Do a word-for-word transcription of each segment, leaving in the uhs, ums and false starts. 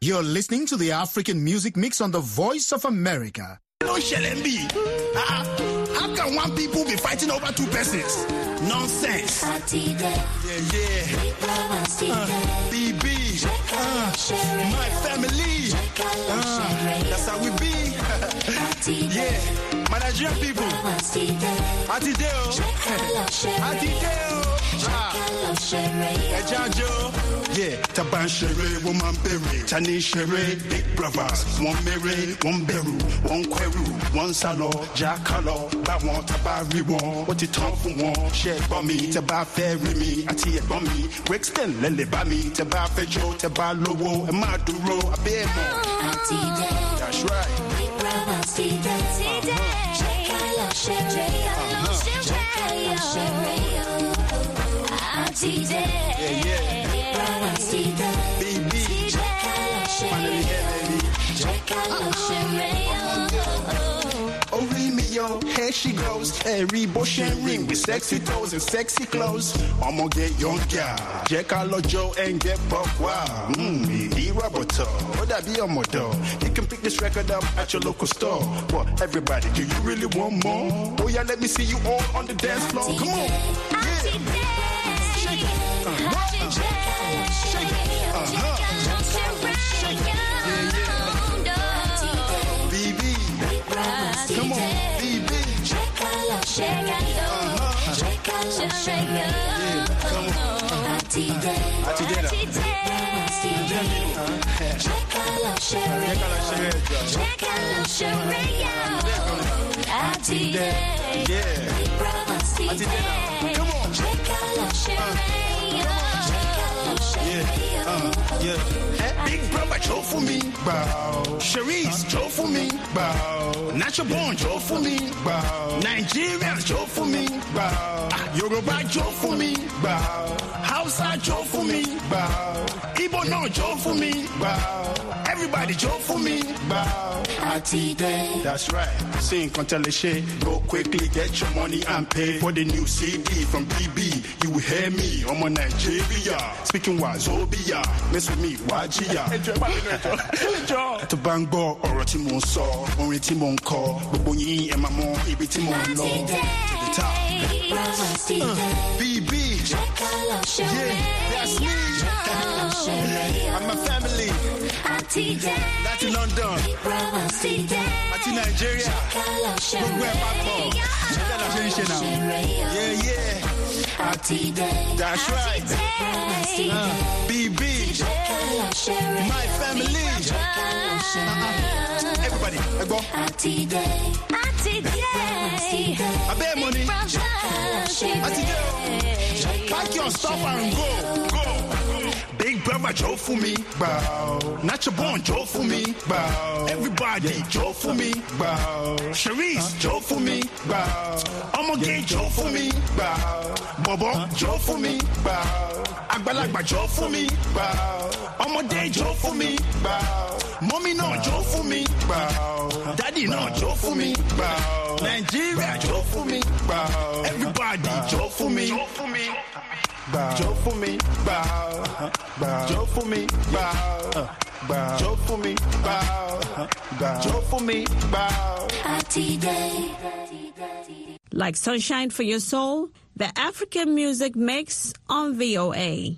You're listening to the African Music Mix on the Voice of America. No Shelembi. Uh, how can one people be fighting over two persons? Nonsense. Yeah, yeah. Uh, B B. Uh, my family. Uh, that's how we be. Yeah. My Nigerian people. Atideo. Atideo. Ejajo. Yeah. Taban Shere, woman berry. Tani Shere, big brothers. One Mere, one Beru, one Kweru, one Salo, Jackalo, Bawon, Tabari, one. What it talk for one? Share Bummy, Taba Ferry me, Ati Bummy, Wexton, Lele Bami, Taba Fejo, Taba Lowo, and Maduro, a bear. That's right. Big brothers, T-Day, yeah, yeah. Baby, finally here, baby. Oh, read me, yo, here she goes. Every bush and ring with sexy toes and sexy clothes. I'm gonna get young girl. Jack Joe and get buck wow. Mmm, he roboto. Would that be a model? You can pick this record up at your local store. Well, everybody, do you really want more? Oh, yeah, let me see you all on the dance floor. Come on. Yeah. Come on, B B. Yeah, uh, yeah. Big brother, Joe for me, bow. Cherise, Joe for me, bow. Natural born, Joe for me, bow. Nigerians, Joe for me, bow. Yoruba, Joe for me, bow. Hausa, Joe for me, bow. Igbo, no, Joe for me, bow. Everybody, Joe for me, bow. That's right. Sing, Conteleshe. Go quickly, get your money and pay for the new C D from B B. You will hear me, I'm on Nigeria. Speaking Wazobia, mess with me, Wajia. To bang ball, or Timon saw, or Timon call, Boboni and Mamon, Ibi Timon law. To the top. Uh, B B. Yeah, that's me. I'm my family. Not in London. Not in Nigeria. Look where my phone. Yeah, yeah. That's right. Uh, B B. My family. Uh-uh. Everybody, I go. I bet money. Pack your stuff and go. Go. Big brother Joe for me, bow. Natural born Joe for me, bow. Everybody Joe for me, bow. Cherise Joe for me, bow. I'ma get Joe for me, bow. Bobo Joe for me, bow. Agbalagba Joe for me, bow. I'ma day Joe for me, bow. Mommy no Joe for me, bow. Daddy no Joe for me, bow. Nigeria Joe for me, bow. Everybody Joe for me, Joe for me. Bow. Joe for me, bow. Bow. Joe for me, bow. Bow. Joe for me, bow. Bow. Joe for me, bow. Like sunshine for your soul, the African Music Mix on V O A.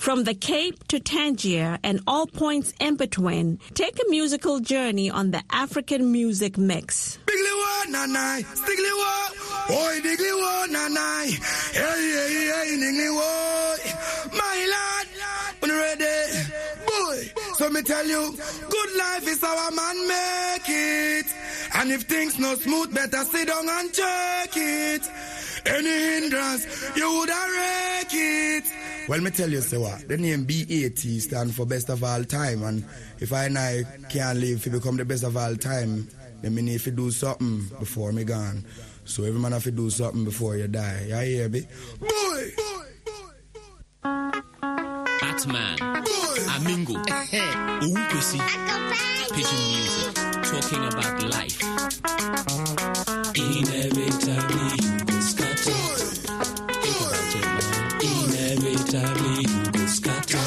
From the Cape to Tangier and all points in between, take a musical journey on the African Music Mix. Oi, digli wo nanai. Hey, hey, hey, ningli wo. My lad, when ready, boy. So me tell you, good life is how a man make it. And if things not smooth, better sit down and check it. Any hindrance, you would wreck it. Well, me tell you, say what? The name B A T stand for best of all time. And if I and I can't live to become the best of all time, then me need to do something before me gone. So every man have to do something before you die. You hear me? Boy! Batman. Boy! Amingo. Oukwesi. Pigeon music. Talking about life. Inevitably you go scatter. Think about it, man. Inevitably you go scatter.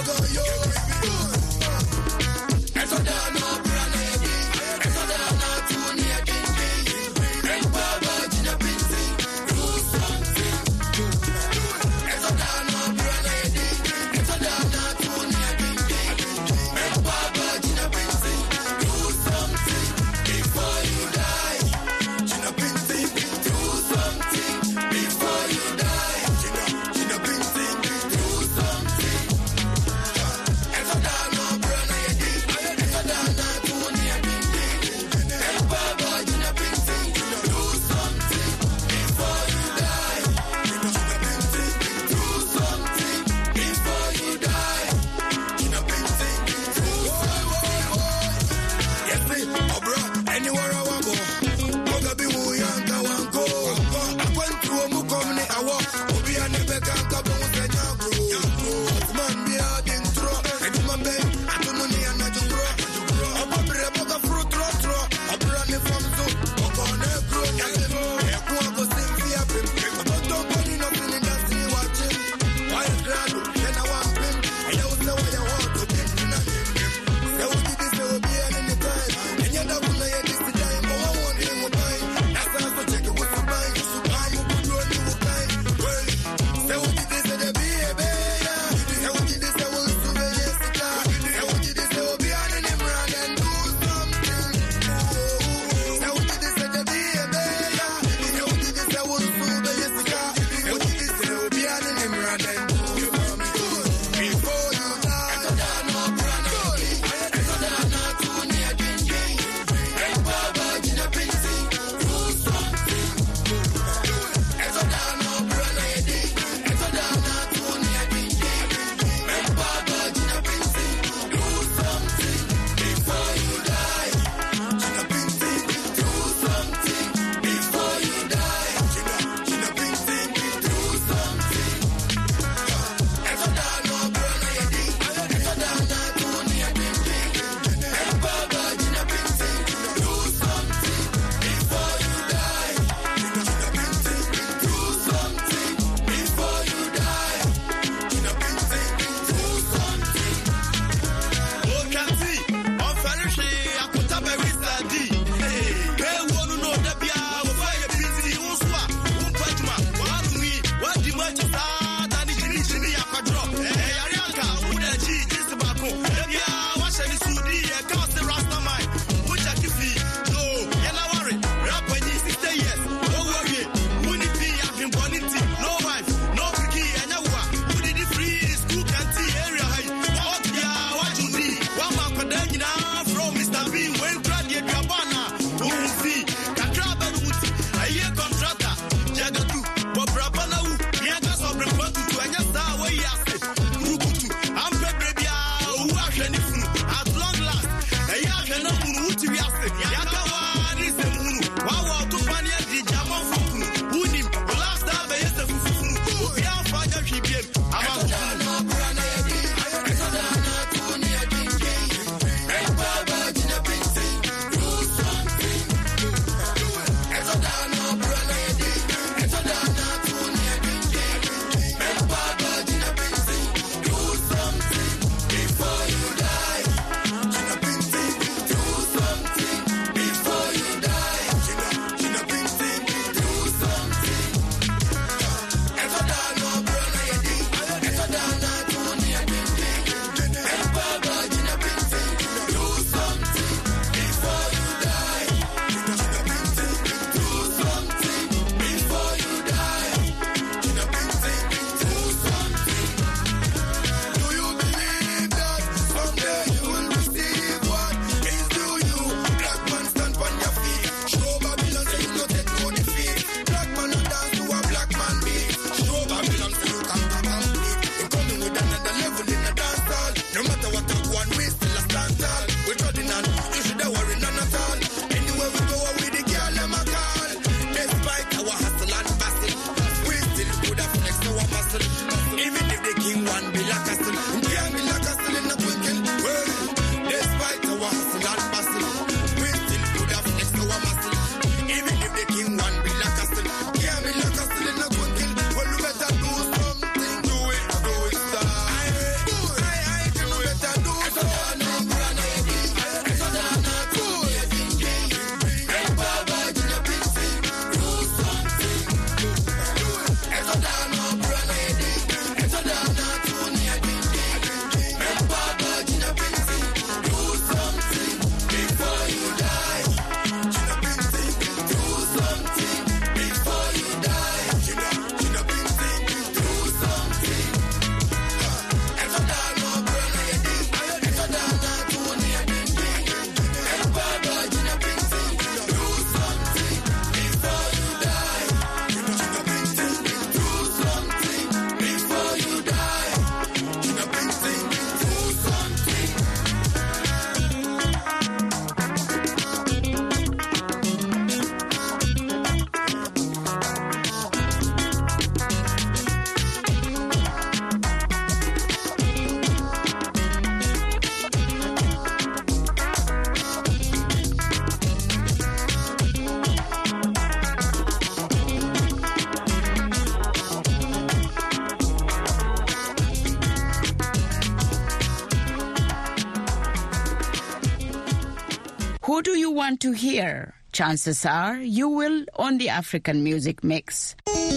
Who do you want to hear? Chances are you will on the African Music Mix.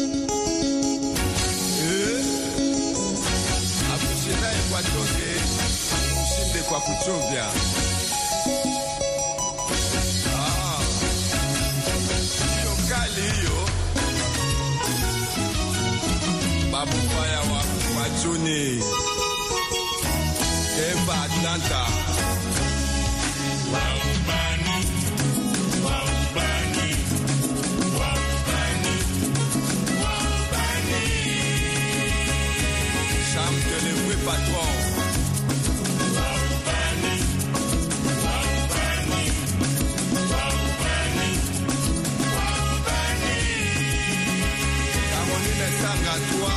Babu Fire wa Machuni Eva Atlanta Waubani Waubani Waubani Waubani Cham de le vrai patron Waubani Waubani Waubani Waubani Caroline Sanga toi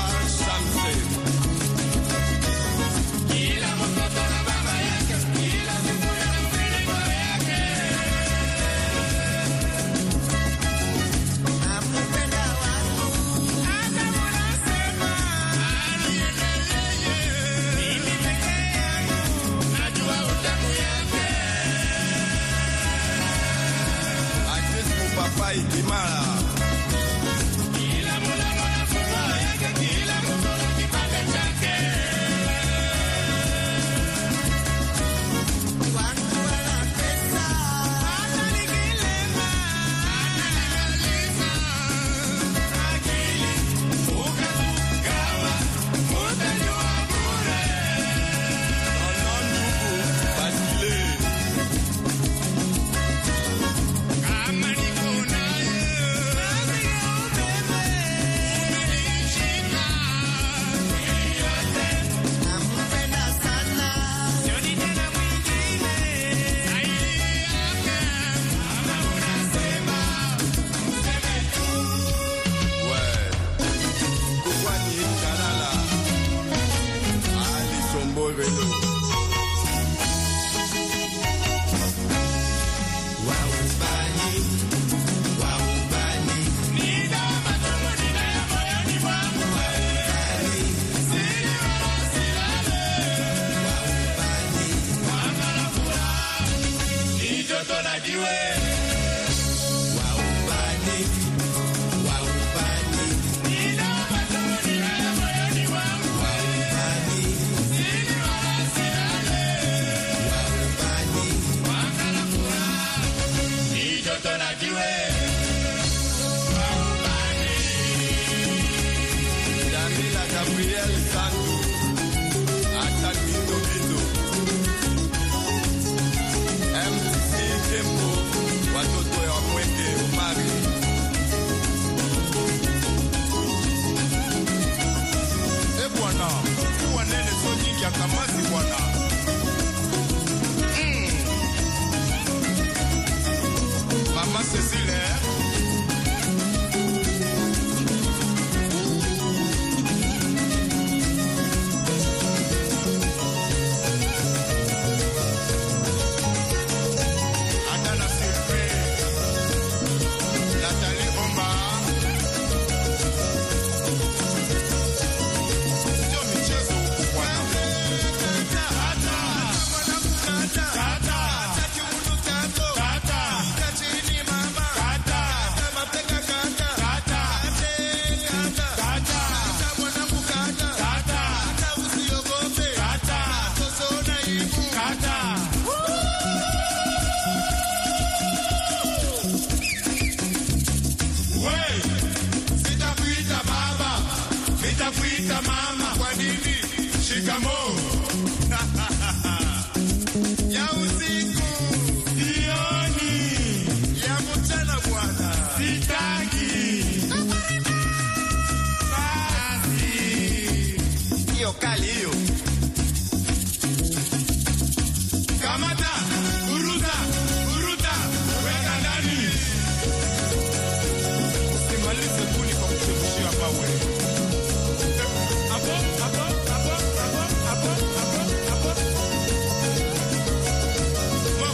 Whoa.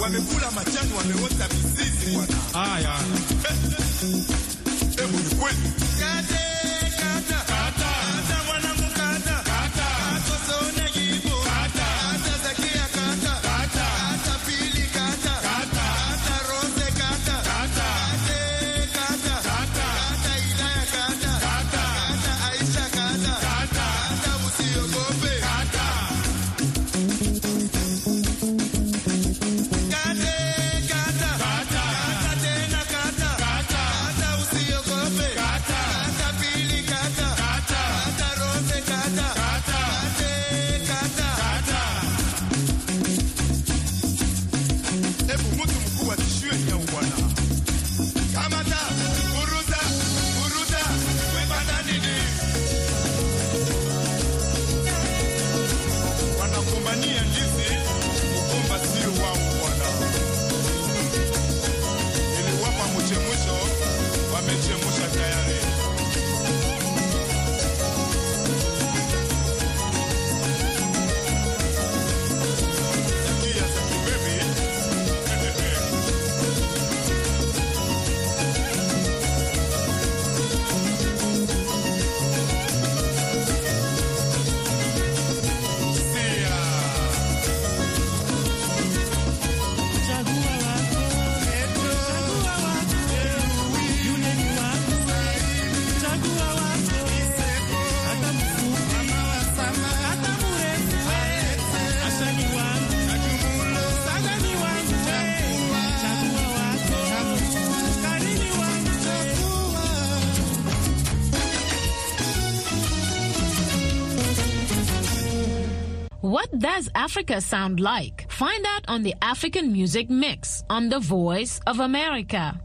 wamekula majani, wameota mizizi bwana. Haya. Hebu ni kweli. Kata, kata, kata. Kata mwanangu kata. Kata. Kosone gibo. Kata. Kata zakia kata. Kata. Kata pili kata. Kata. Kata rose kata. Kata. Kata. Kata. Kata Ilaya kata. Kata. Kata Aisha kata. Kata. Kata usiogope. Kata. What does Africa sound like? Find out on the African Music Mix on The Voice of America.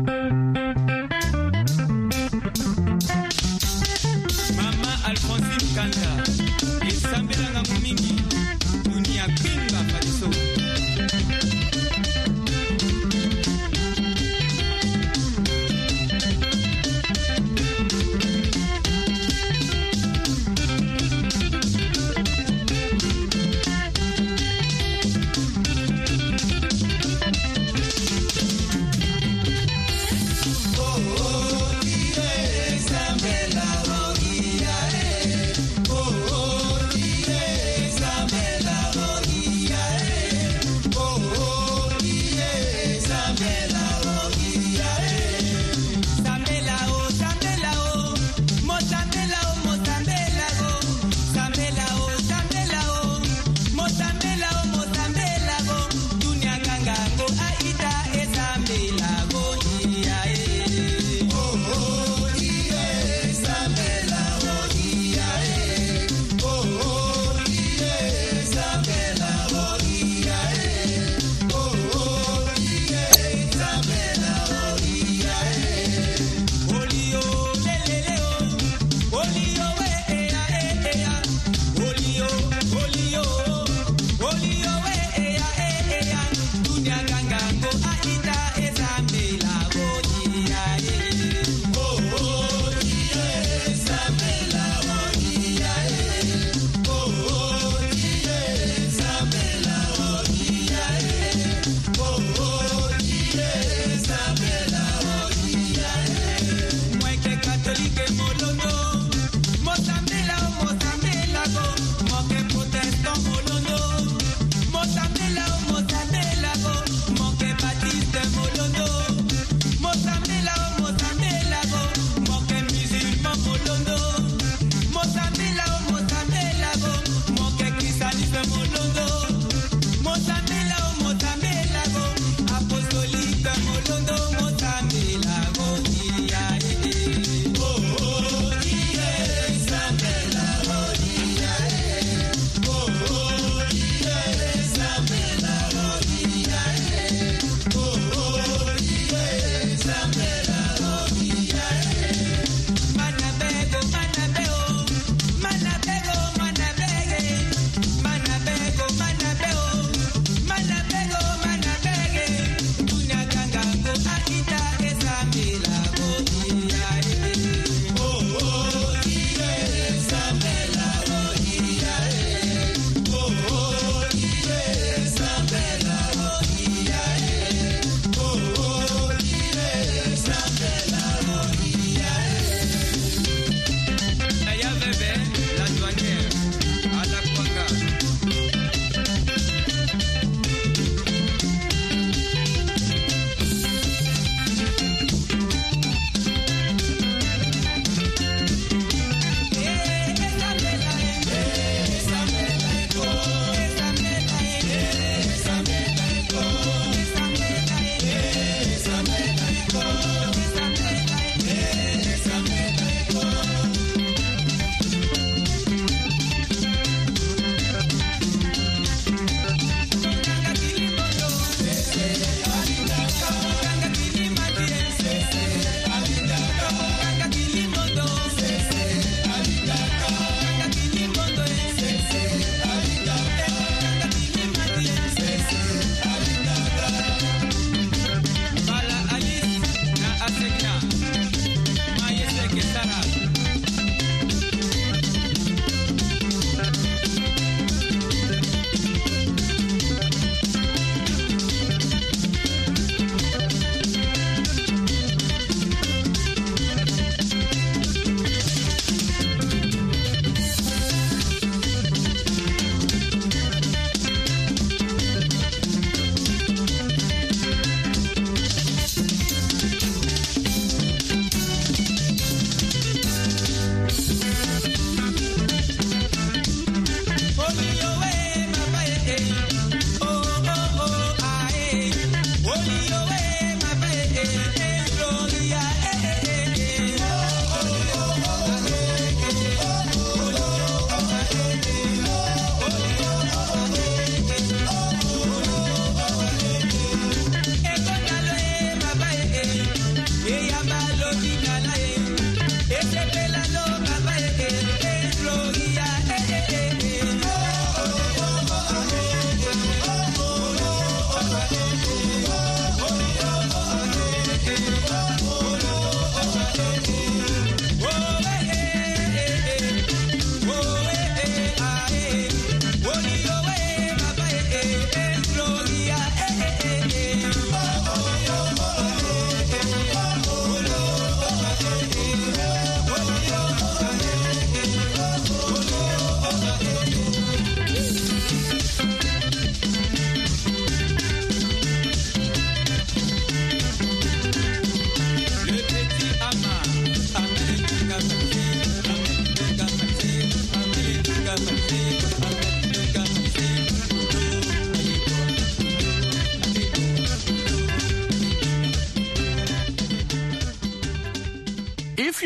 Mama Alphonsine Kanda, isambela ngangu mingi, dunia pinga paliso.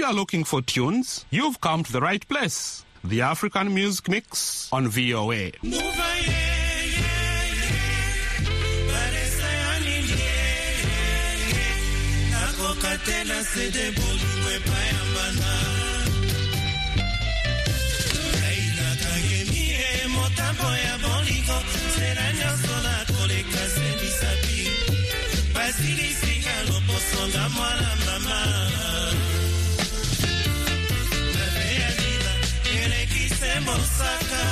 are looking for tunes, you've come to the right place. The African Music Mix on V O A. Mosaka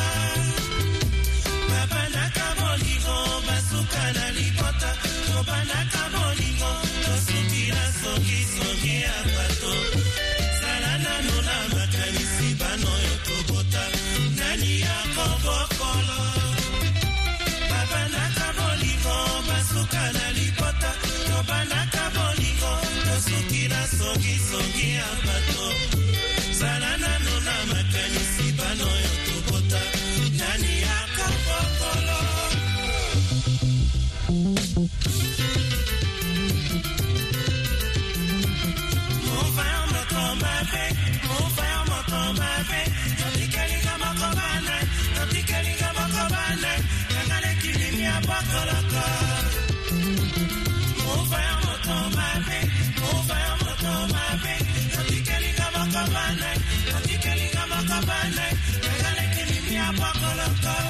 Babanaka Bolingo Basuka na Lipota Babanaka Bolingo Tosukira Soki Soki Apato Salana Nuna Makanisi Bano Yotobota Nani Yakobokolo Babanaka Bolingo Basuka na Lipota Babanaka Bolingo Tosukira Soki Soki Apato Salana Nuna Makanisi Bano Yotobota Nani Yakobokolo Mon frère me tombe avec, mon frère me tombe avec Notikaliga Makobane, Notikaliga Makobane Kangale Kilimi Abakoloko Mon frère me tombe avec, mon frère me tombe avec Notikaliga Makobane, Notikaliga Makobane Kangale Kilimi Abakoloko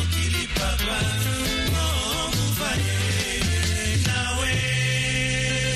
Nawe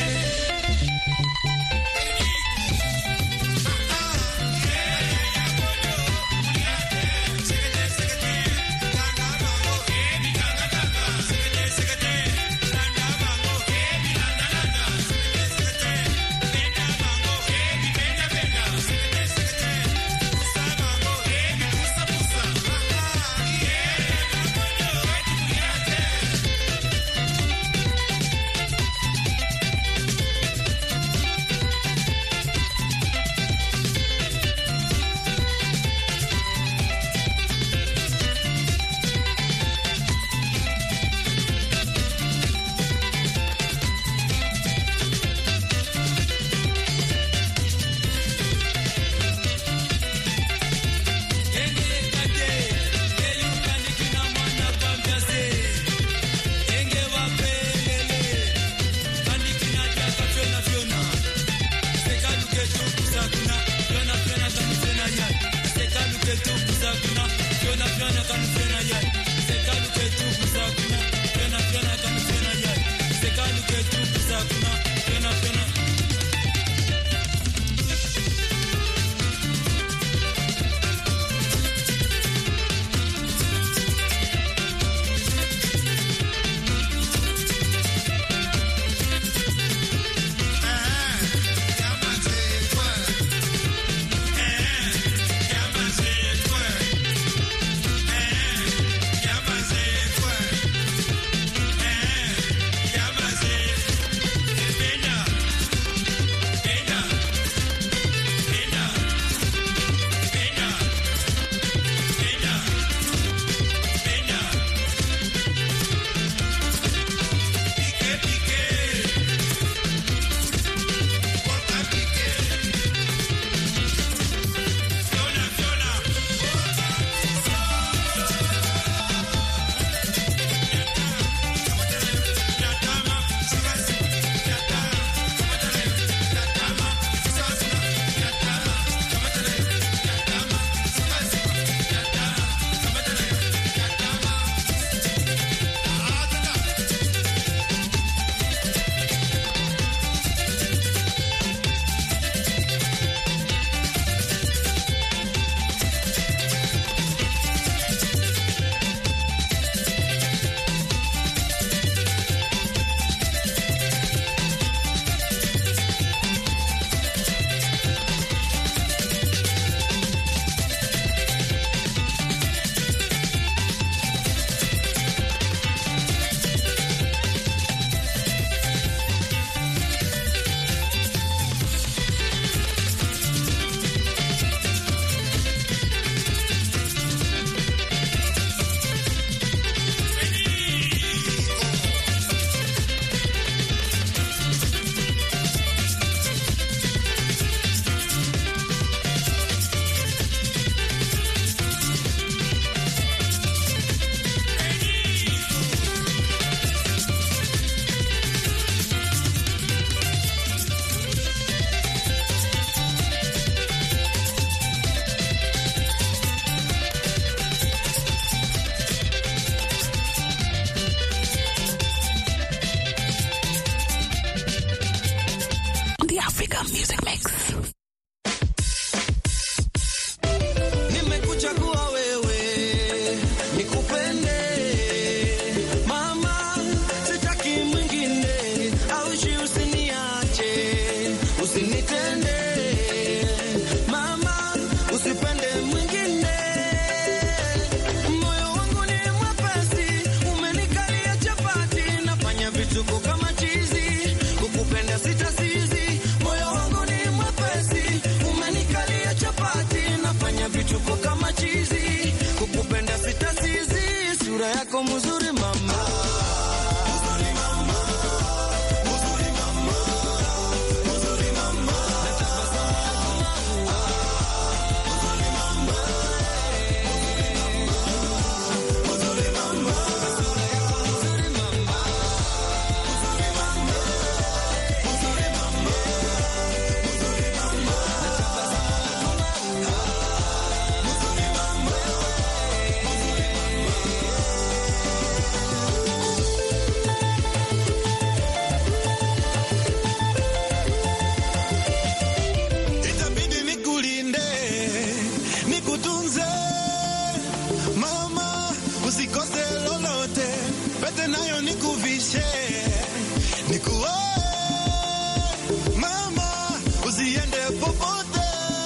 Africa Music Mix. Nimekuchagua wewe, nikupende. Mama, sitaki mwingine, aushi usiniache, usinitende. Mama, usipende mwingine. Moyo wangu ni mwepesi, umenikalia chapati, nafanya vituko kama chizi, kukupenda sitasizi. Moyo wangu ni mwepesi, umenikalia chapati, nafanya vituko kama chizi, kukupenda sitasizi. Sura yako mzuri mama, mzuri mama, mzuri mama, mzuri mama, natabasamu mzuri mama, mzuri mama, sura yako mzuri mama, mzuri mama, mzuri mama, mzuri mama, natabasamu mzuri mama. Itabidi nikulinde, nikutunze mama, usikose lolote, pete nayo nikuvishe, nikuoe mama, usiende popote.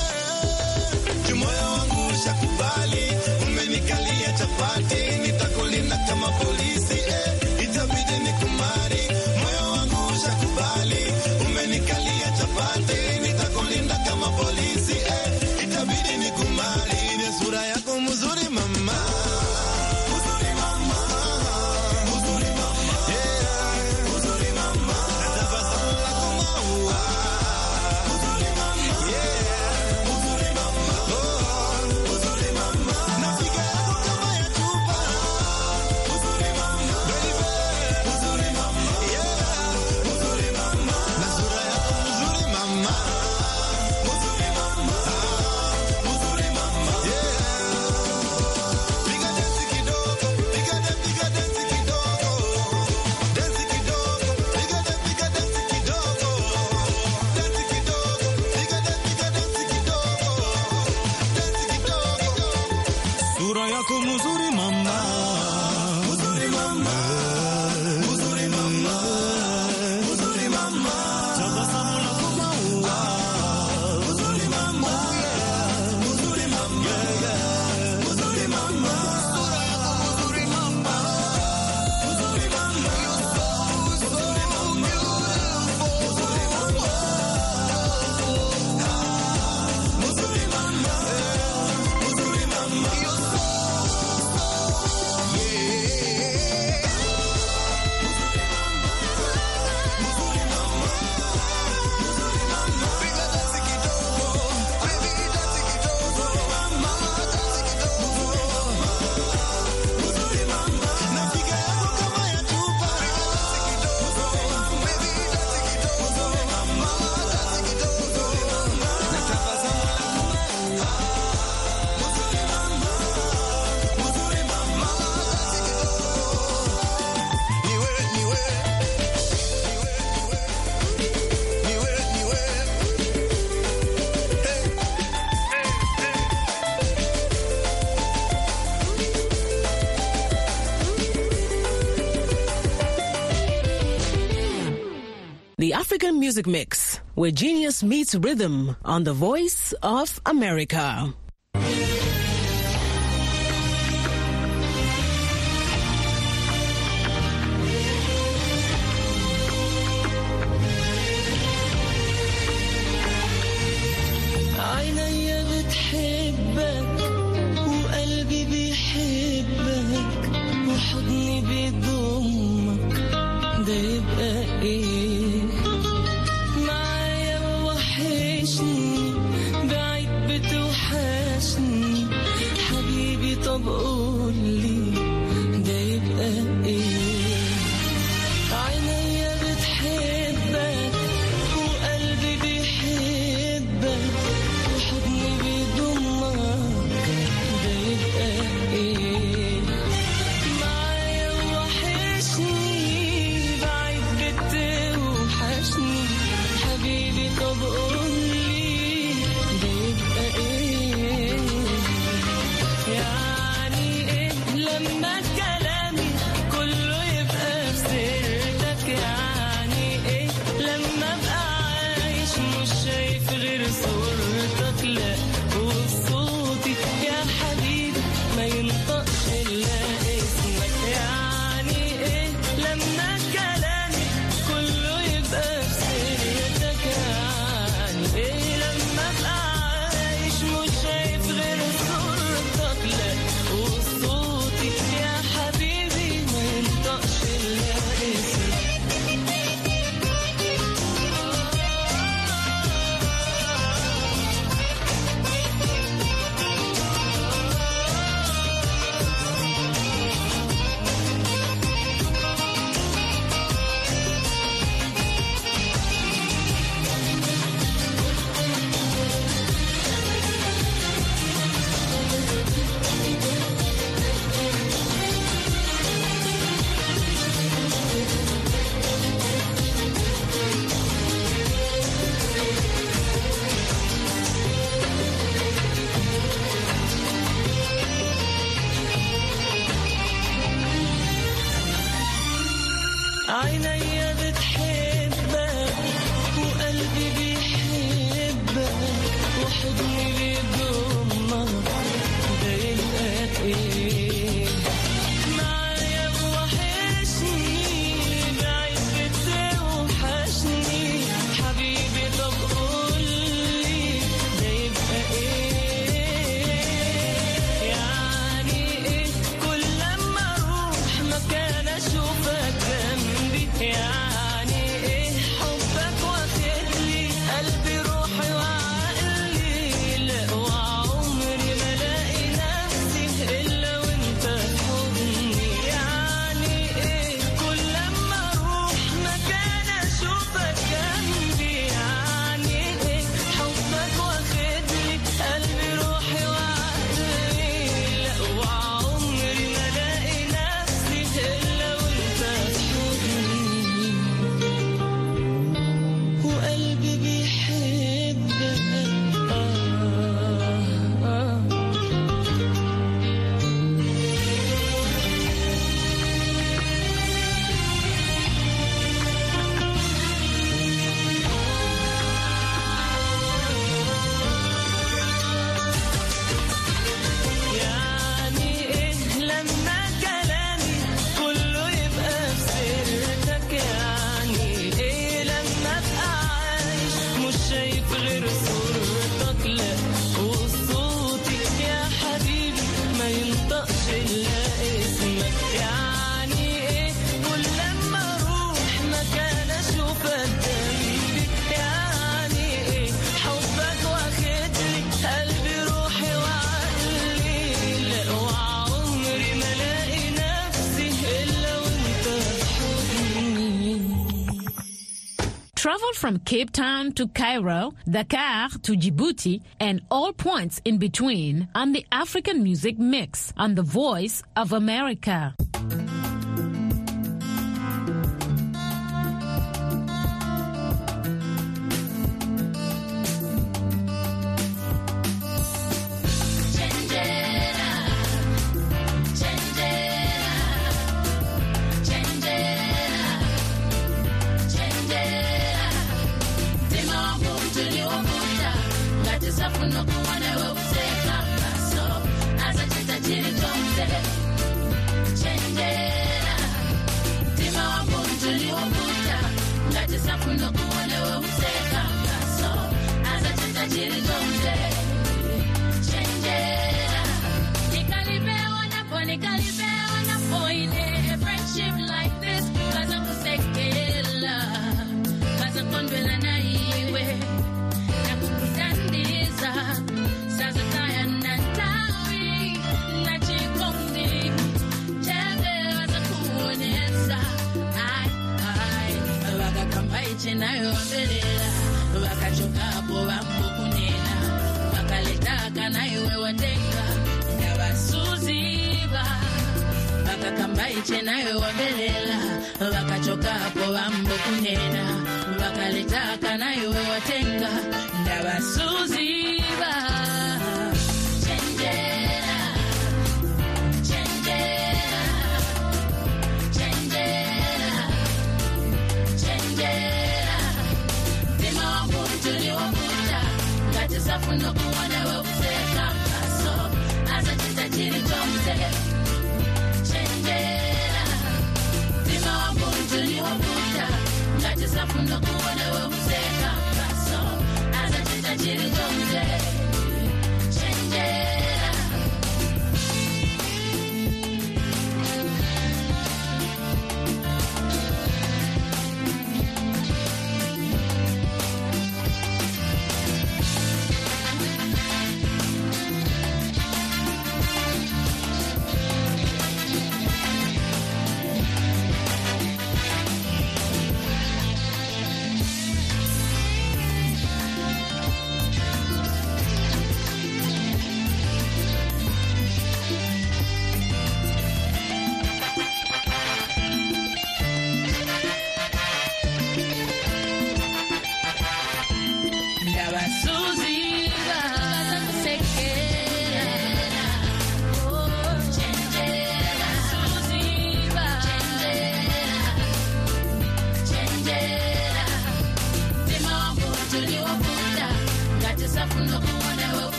Moyo wangu ushakubali, umenikalia chapati, nitakulinda kama polisi eh. Itabidi nikumari, moyo wangu ushakubali, umenikalia chapati, nitakulinda kama polisi eh. Itabidi nikumari, ni sura yako mzuri mama, mzuri mama, mzuri mama, yeah, mzuri mama, natabasamu lako maua, mzuri mama, yeah, mzuri mama, oh, mzuri mama, nafiga yako kama ya chupa, mzuri mama, baby, mzuri mama, yeah, mzuri mama, na sura yako mzuri mama, mzuri mama, mzuri mama, yeah. Piga dance kidogo, piga dance, piga dance kidogo, dance kidogo, piga dance, piga dance kidogo, dance kidogo, piga dance, piga dance kidogo, dance kidogo. Sura yako mzuri mama, mzuri mama, mzuri mama, mzuri mama, tabasamu lako maua, mzuri mama, yeah, mzuri mama, yeah, mzuri mama, sura yako mzuri mama, mzuri mama, you're so, mzuri mama, mzuri mama, mzuri mama, mzuri mama, you're so, The African Music Mix, where genius meets rhythm on the Voice of America. عينيا بتحبك وقلبي بيحبك وحضني بيضمك، ده يبقى ايه؟ معايا وحشني، بعيد بتوحشني حبيبي، طب قولي ده يبقى ايه؟ عينيا بتحبك وقلبي بيحبك وحضني بيضمك، ده يبقى ايه؟ معايا وحشني، بعيد بتوحشني عينيا بتحبك وقلبي بيحبك وحضني بيضمك ده يبقى ايه معايا وحشني بعيد بتوحشني حبيبي طب قولي ده يبقى ايه يعني ايه كل لما اروح مكان اشوفك جنبي يعني ايه حبك واخدلي قلبي روحي وعقلي لا وعمري ما الاقي نفسي الا وانت في حضني يعني ايه كل لما اروح مكان اشوفك جنبي يعني ايه حبك واخدلي قلبي روحي وعقلي لا وعمري ما الاقي نفسي الا وانت في حضني وقلبي بيحبك آه آه يعني ايه لما كلامي كله يبقى في سيرتك يعني ايه لما ابقى عايش مش شايف غير صورتك لا وصوتي يا حبيبي ما ينطقش الا اسمك يعني ايه كل لما اروح مكان اشوفك جنبي يعني ايه حبك واخدلي قلبي روحي وعقلي لا وعمري ما الاقي نفسي الا وانت في حضني. Travel from Cape Town to Cairo, Dakar to Djibouti, and all points in between on the African Music Mix on the Voice of America. Friendship like this, cause I'm sekela, cause I'm convela na iwe, na kukutandiza, sasa kaya nantawi, na chikondi, chebe waza kuonesa, ay, ay, waka kambai chena yoambelela, waka chokapo wambo kunena, waka letaka na iwe watenga, na wasuziba, Bakambai chenawe wabelela wakachoka hapo wambo kunena wakalitaka nayo watenga ndabasuziba chenjera chenjera chenjera chenjera dema wangu tuli wakuta ngati safuno kuwana we useka kaso asa chitajiri tomte chenjera dima wangu tuli wakuta ngati safuno kuwana we useka kaso asa chitajiri tomte chenjera.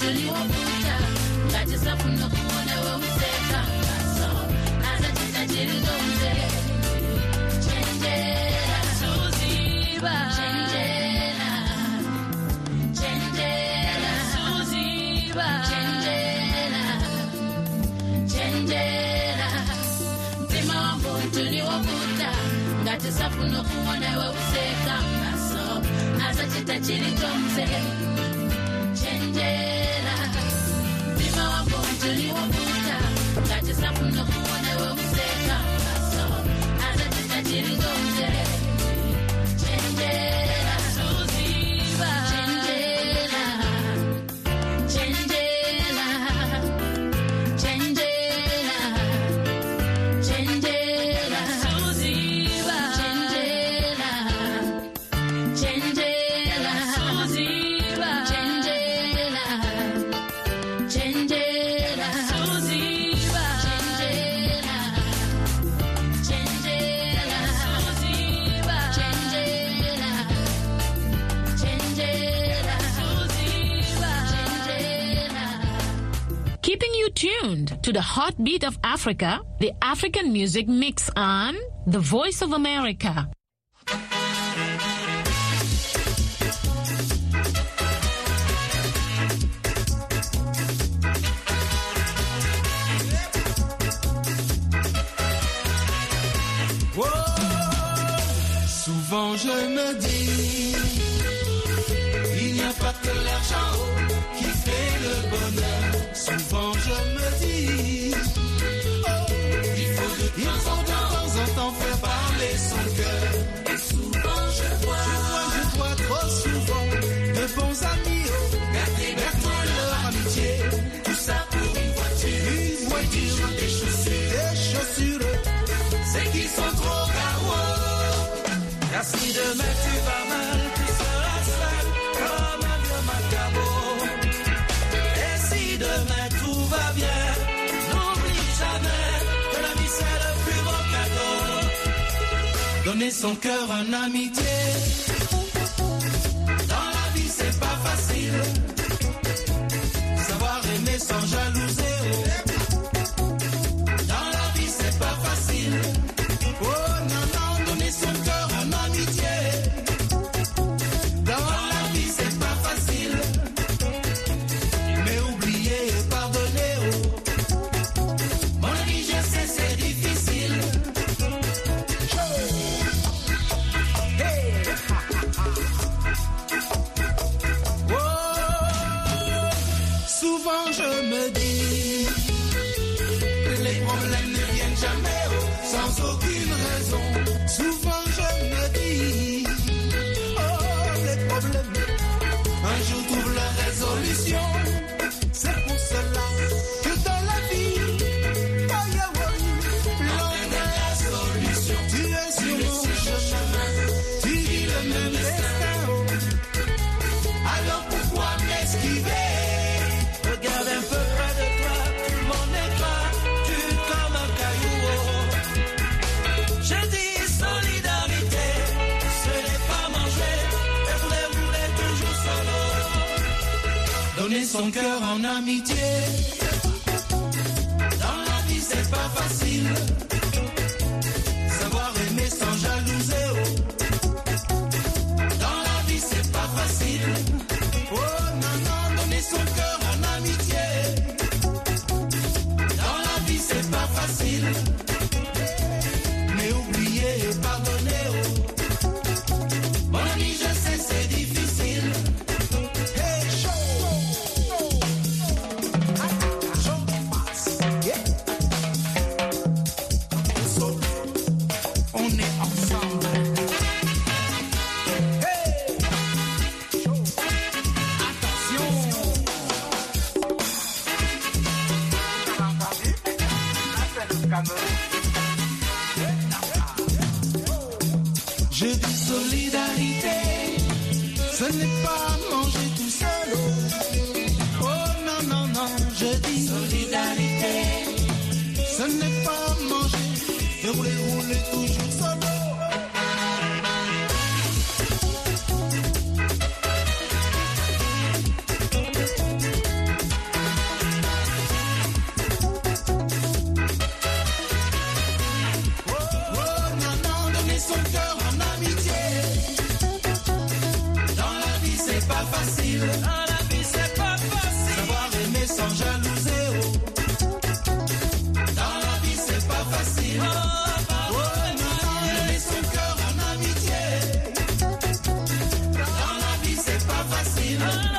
muntu niwokuta ngatisafuna kuona weuseka ngaso azachita chirigonze chenjera suziva chenjera chenjera suziva chenjera chenjera mtima wa muntu niwokuta ngatisafuna kuona weuseka ngaso azachita chirigonze chenjera mtima wa muntu niwokuta ngatisafuna kuona weuseka ngaso azachita chirigonze chenjera suziva chenjera chenjera chenjera chenjera suziva chenjera chenjera suziva chenjera chenjera suziva chenjera chenjera suziva chenjera chenjera suziva chenjera. Keeping you tuned to the heartbeat of Africa, the African Music Mix on The Voice of America. Souvent je me dis, il n'y a pas que l'argent qui fait le bonheur. Souvent je me dis, oh, il faut de temps en temps, de temps en temps faire parler son cœur. Et souvent je vois, je vois, je vois trop souvent de bons amis, oh, garder maintenant leur amitié. Tout ça pour une voiture, une voiture, des chaussures, des chaussures, c'est qu'ils sont trop garots. Car si demain tu vas mal, tu seras seul comme un vieux macabot. Et si demain tout va bien, n'oublie jamais que la vie c'est le plus beau cadeau. Donner son cœur en amitié, dans la vie c'est pas facile. Savoir aimer sans jalouser, oh. Dans la vie c'est pas facile. Oh non, non, donner son cœur en amitié. Dans la vie c'est pas facile. Mais oublier et pardonner, oh. Mon ami, je sais c'est difficile. Hey. Oh. Souvent je me dis, les problèmes ne viennent jamais, oh, sans aucune raison. Souvent je me dis, oh, les problèmes, un jour trouvent leur résolution. C'est pour cela que dans la vie, oh, yeah, oh, l'on est la solution. Tu es sur le chemin, tu vis le même destin, oh. Alors pourquoi m'esquiver? Regarde un peu près de toi, tout le monde est pas, tu es comme un caillou, oh. Je dis solidarité, ce n'est pas manger, et rouler, rouler toujours solo. Donner son cœur en amitié, dans la vie c'est pas facile. Savoir aimer sans jalouser, oh. Dans la vie c'est pas facile. Oh non, non, donner son cœur en amitié, dans la vie c'est pas facile. Mais oublier et pardonner, oh. Mon ami, je sais c'est difficile. Hey, show, show, yeah. So, on est ensemble. Hey, show. Attention. Je dis solidarité, ce n'est pas manger tout seul. Oh non, non, non, je dis solidarité, ce n'est pas manger et rouler, rouler toujours solo. facile. Dans la vie, c'est pas facile. Savoir aimer sans jalouser. Oh. Dans la vie, c'est pas facile. Oh, oh, aimer son cœur en amitié. Dans la vie, c'est pas facile.